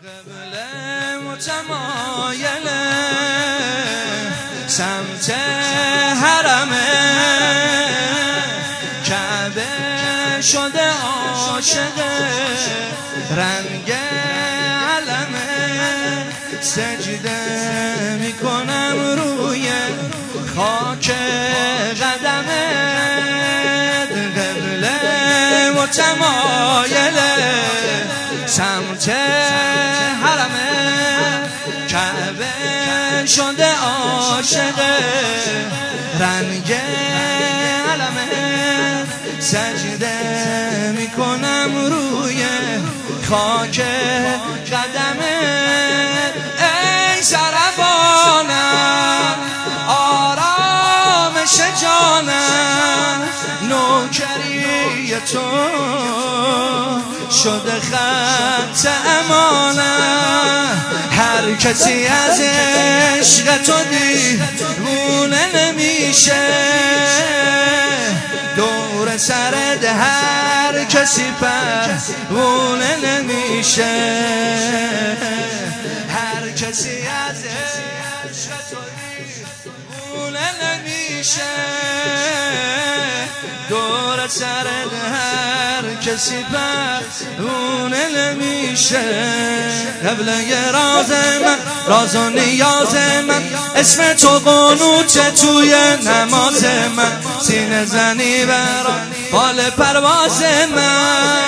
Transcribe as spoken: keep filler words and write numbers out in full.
قبله متمایله سمت حرمه کعبه شده عاشق رنگ علمه سجده میکنم روی خاک قدمه قبله متمایله سمت حرمه کعبه شده عاشق رنگ علمه سجده میکنم روی خاک قدمه ای سربانم آرامش جانم نوکری تو شده خط امانم هر کسی از عشق تو دیوونه نمیشه دور سرت هر کسی پروونه نمیشه هر کسی از عشق تو دیوونه نمیشه دور سرت هر کسی پروونه نمیشه قبله راز من راز و نیاز من اسم تو قنوته توی نماز من سینه زنی برای بال پرواز من